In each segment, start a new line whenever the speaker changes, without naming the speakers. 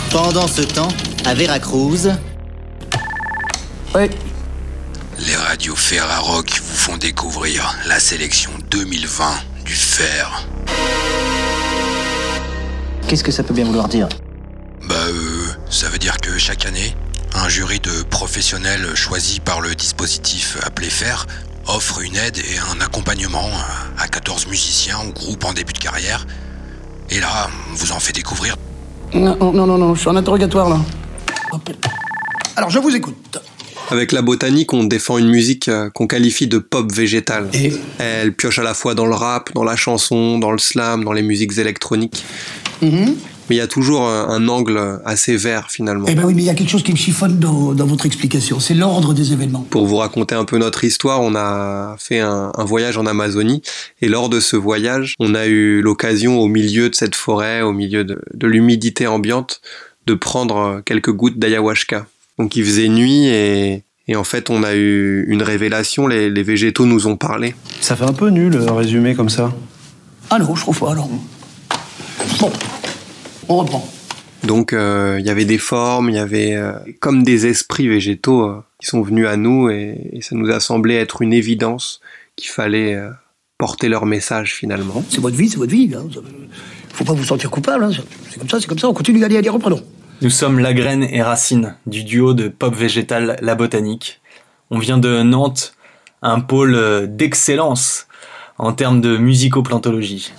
Pendant ce temps, à Veracruz...
Ouais.
Les radios Ferrarock vous font découvrir la sélection 2020 du fer.
Qu'est-ce que ça peut bien vouloir dire ?
Ça veut dire que chaque année, un jury de professionnels choisis par le dispositif appelé FER offre une aide et un accompagnement à 14 musiciens ou groupes en début de carrière. Et là, on vous en fait découvrir.
Non, je suis en interrogatoire, là. Alors, je vous écoute.
Avec la botanique, on défend une musique qu'on qualifie de pop végétale.
Et
Elle pioche à la fois dans le rap, dans la chanson, dans le slam, dans les musiques électroniques. Mais il y a toujours un angle assez vert, finalement.
Eh ben oui, mais il y a quelque chose qui me chiffonne dans votre explication. C'est l'ordre des événements.
Pour vous raconter un peu notre histoire, on a fait un voyage en Amazonie. Et lors de ce voyage, on a eu l'occasion, au milieu de cette forêt, au milieu de l'humidité ambiante, de prendre quelques gouttes d'ayahuasca. Donc il faisait nuit et en fait on a eu une révélation, les végétaux nous ont parlé.
Ça fait un peu nul, résumé comme ça.
Ah non, je trouve pas, non. Bon, on reprend.
Donc il y avait des formes, il y avait comme des esprits végétaux qui sont venus à nous et ça nous a semblé être une évidence qu'il fallait porter leur message finalement.
C'est votre vie, hein. Faut pas vous sentir coupable, hein. C'est comme ça, on continue, allez, reprenons.
Nous sommes La Graine et Racine, du duo de pop végétal La Botanique. On vient de Nantes, un pôle d'excellence en termes de musicoplantologie.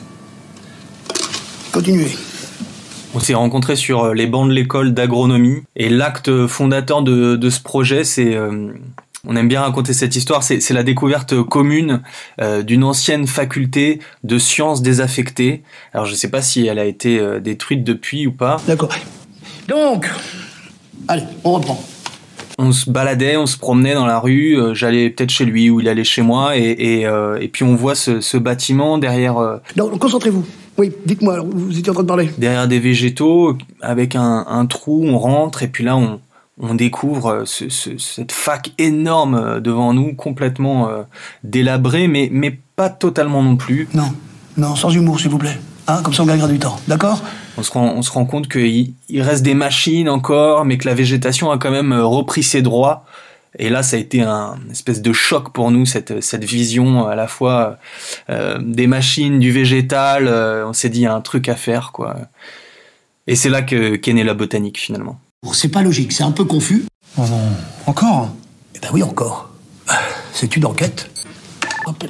Continuez.
On s'est rencontrés sur les bancs de l'école d'agronomie et l'acte fondateur de ce projet, c'est... on aime bien raconter cette histoire, c'est la découverte commune d'une ancienne faculté de sciences désaffectées. Alors je ne sais pas si elle a été détruite depuis ou pas.
D'accord. Donc, allez, on reprend.
On se baladait, on se promenait dans la rue, j'allais peut-être chez lui ou il allait chez moi et puis on voit ce bâtiment derrière...
Non, concentrez-vous. Oui, dites-moi, vous étiez en train de parler.
Derrière des végétaux, avec un trou, on rentre et puis là on découvre cette fac énorme devant nous, complètement délabrée, mais pas totalement non plus.
Non, sans humour, s'il vous plaît. Hein, comme ça on gagnera du temps, d'accord ?
On se rend compte qu'il reste des machines encore, mais que la végétation a quand même repris ses droits. Et là, ça a été un espèce de choc pour nous, cette vision à la fois des machines, du végétal. On s'est dit, il y a un truc à faire, quoi. Et c'est là qu'est née La Botanique, finalement.
Bon, c'est pas logique, c'est un peu confus.
Oh non, encore ?
Eh ben oui, encore. C'est une enquête. Hop.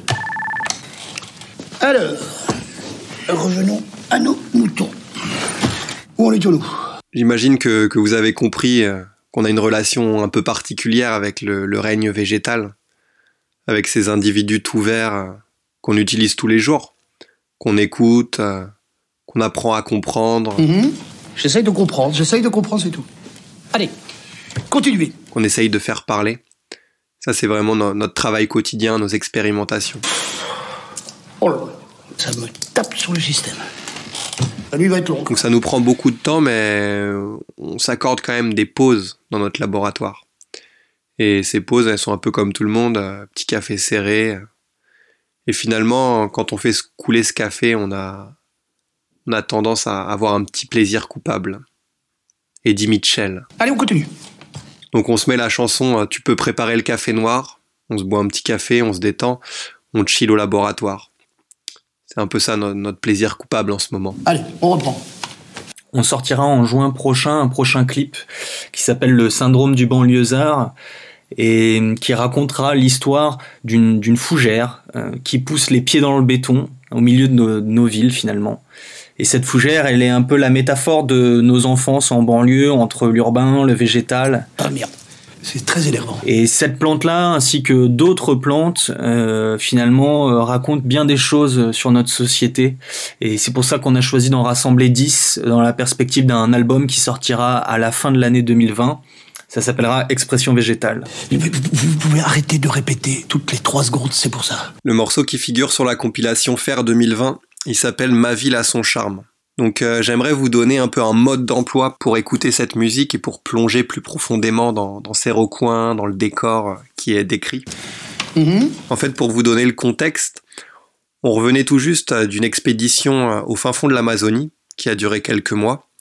Alors, revenons à nos moutons. Où en étions-nous ?
J'imagine que vous avez compris qu'on a une relation un peu particulière avec le règne végétal, avec ces individus tout verts qu'on utilise tous les jours, qu'on écoute, qu'on apprend à comprendre.
J'essaye de comprendre, c'est tout. Allez, continuez.
Qu'on essaye de faire parler. Ça, c'est vraiment notre travail quotidien, nos expérimentations.
Oh là là, ça me tape sur le système. La nuit va être longue.
Donc ça nous prend beaucoup de temps, mais on s'accorde quand même des pauses dans notre laboratoire. Et ces pauses, elles sont un peu comme tout le monde, petit café serré. Et finalement, quand on fait couler ce café, on a tendance à avoir un petit plaisir coupable. Eddie Mitchell.
Allez, on continue.
Donc on se met la chanson « Tu peux préparer le café noir », on se boit un petit café, on se détend, on chill au laboratoire. C'est un peu ça notre plaisir coupable en ce moment.
Allez, on reprend.
On sortira en juin prochain un prochain clip qui s'appelle Le syndrome du banlieusard et qui racontera l'histoire d'une fougère qui pousse les pieds dans le béton au milieu de nos villes finalement. Et cette fougère, elle est un peu la métaphore de nos enfances en banlieue, entre l'urbain, le végétal.
Ah merde, c'est très énervant.
Et cette plante-là, ainsi que d'autres plantes, finalement, racontent bien des choses sur notre société. Et c'est pour ça qu'on a choisi d'en rassembler 10 dans la perspective d'un album qui sortira à la fin de l'année 2020. Ça s'appellera Expression végétale.
Vous pouvez arrêter de répéter toutes les 3 secondes, c'est pour ça.
Le morceau qui figure sur la compilation Fer 2020, il s'appelle Ma ville a son charme. Donc j'aimerais vous donner un peu un mode d'emploi pour écouter cette musique et pour plonger plus profondément dans ces recoins, dans le décor qui est décrit. En fait, pour vous donner le contexte, on revenait tout juste d'une expédition au fin fond de l'Amazonie qui a duré quelques mois.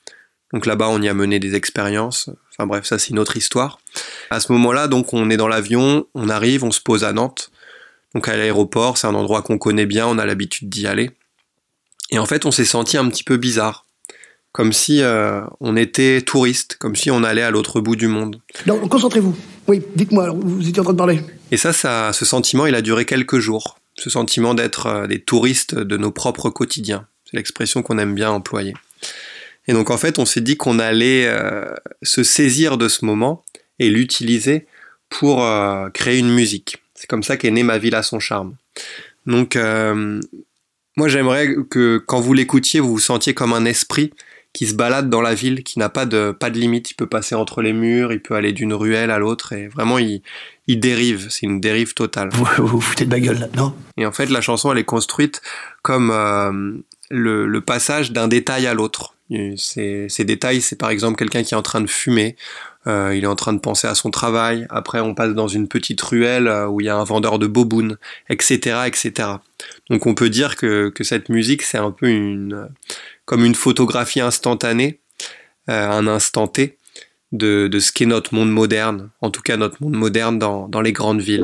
Donc là-bas, on y a mené des expériences. Enfin bref, ça c'est une autre histoire. À ce moment-là, donc on est dans l'avion, on arrive, on se pose à Nantes. Donc à l'aéroport, c'est un endroit qu'on connaît bien, on a l'habitude d'y aller. Et en fait, on s'est senti un petit peu bizarre. Comme si on était touriste, comme si on allait à l'autre bout du monde.
Non, concentrez-vous. Oui, dites-moi, vous étiez en train de parler.
Et ça, ce sentiment, il a duré quelques jours. Ce sentiment d'être des touristes de nos propres quotidiens. C'est l'expression qu'on aime bien employer. Et donc en fait, on s'est dit qu'on allait se saisir de ce moment et l'utiliser pour créer une musique. C'est comme ça qu'est née Ma ville a son charme. Donc moi, j'aimerais que quand vous l'écoutiez, vous vous sentiez comme un esprit qui se balade dans la ville, qui n'a pas de limite. Il peut passer entre les murs, il peut aller d'une ruelle à l'autre, et vraiment, il dérive. C'est une dérive totale.
Vous foutez de ma gueule, là, non ?
Et en fait, la chanson, elle est construite comme le passage d'un détail à l'autre. Ces détails, c'est par exemple quelqu'un qui est en train de fumer, il est en train de penser à son travail, après on passe dans une petite ruelle où il y a un vendeur de bobounes, etc., etc. Donc on peut dire que cette musique, c'est un peu comme une photographie instantanée, un instant T, de ce qu'est notre monde moderne, en tout cas notre monde moderne dans les grandes villes.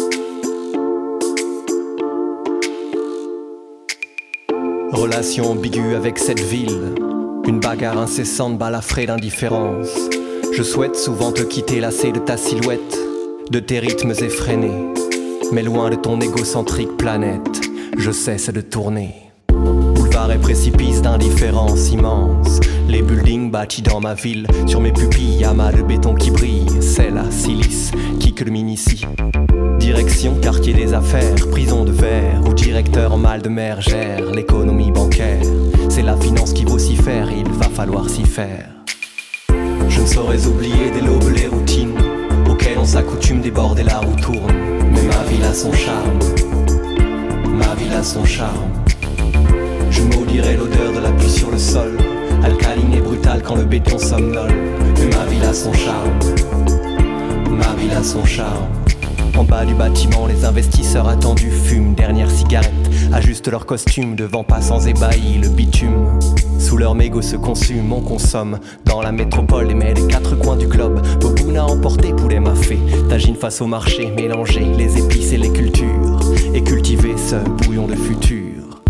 Relation ambiguë avec cette ville, une bagarre incessante balafrée d'indifférence. Je souhaite souvent te quitter lassé de ta silhouette, de tes rythmes effrénés. Mais loin de ton égocentrique planète, je cesse de tourner. Boulevard et précipice d'indifférence immense. Les buildings bâtis dans ma ville, sur mes pupilles, amas de béton qui brille. C'est la silice qui culmine ici. Direction quartier des affaires, prison de verre, où directeur en mal de mer gère l'économie bancaire. C'est la finance qui vocifère, il va falloir s'y faire. Je ne saurais oublier dès l'aube les routines auxquelles on s'accoutume, déborder la roue tourne. Mais ma ville a son charme, ma ville a son charme. Je maudirai l'odeur de la pluie sur le sol, alcaline et brutale quand le béton somnole. Mais ma ville a son charme, ma ville a son charme. En bas du bâtiment, les investisseurs attendus fument dernière cigarette, ajustent leur costume devant passants ébahis, le bitume. Sous leur mégot se consume, on consomme dans la métropole et mets des quatre coins du globe. Boboune à emporter, poulet mafé, tagine face au marché, mélanger les épices et les cultures, et cultiver ce bouillon de futur.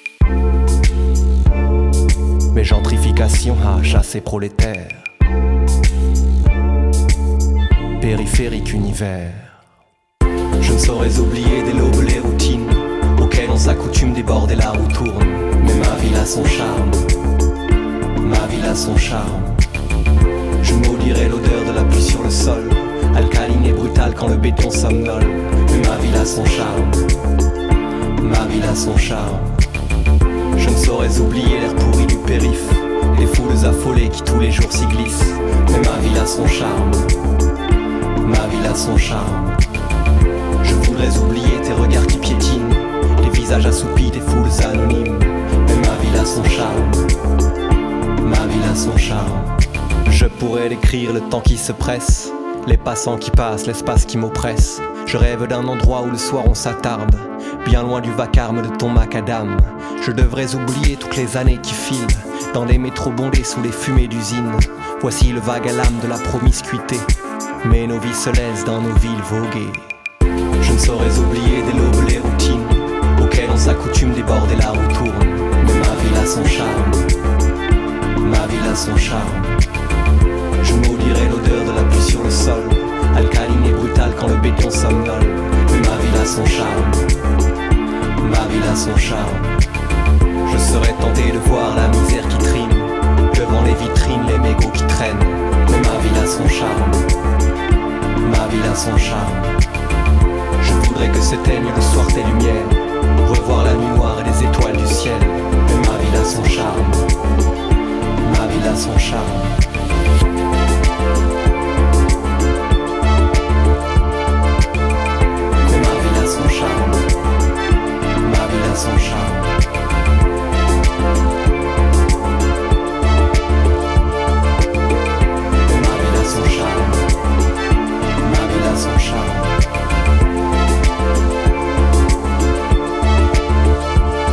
Mais gentrification a chassé prolétaires, périphérique univers. Je ne saurais oublier dès l'aube les routines auxquelles on s'accoutume, déborder la roue tourne. Mais ma ville a son charme, ma ville a son charme. Je maudirai l'odeur de la pluie sur le sol, alcaline et brutale quand le béton somnole. Mais ma ville a son charme, ma ville a son charme. Je ne saurais oublier l'air pourri du périph', les foules affolées qui tous les jours s'y glissent. Mais ma ville a son charme, ma ville a son charme. Je voudrais oublier tes regards qui piétinent, les visages assoupis des foules anonymes. Mais ma ville a son charme, ma ville a son charme. Je pourrais décrire le temps qui se presse, les passants qui passent, l'espace qui m'oppresse. Je rêve d'un endroit où le soir on s'attarde, bien loin du vacarme de ton macadam. Je devrais oublier toutes les années qui filent, dans des métros bondés sous les fumées d'usines. Voici le vague à l'âme de la promiscuité, mais nos vies se laissent dans nos villes voguer. Je ne saurais oublier dès l'aube les routines auxquelles on s'accoutume, déborder la roue tourne. Mais ma ville a son charme, ma ville a son charme. Je maudirai l'odeur de la pluie sur le sol, alcaline et brutale quand le béton somnole. Mais ma ville a son charme, ma ville a son charme. Je serais tenté de voir la misère qui trime devant les vitrines, les mégots qui traînent. Mais ma ville a son charme, ma ville a son charme. Je voudrais que s'éteignent le soir tes lumières, revoir la nuit noire et les étoiles du ciel. Mais ma ville a son charme, ma ville a son charme. Mais ma ville a son charme, ma ville a son charme. Mais ma ville a son charme, ma ville a son charme.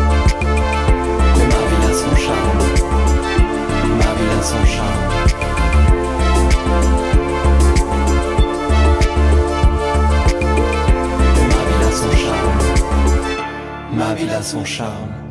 son charme.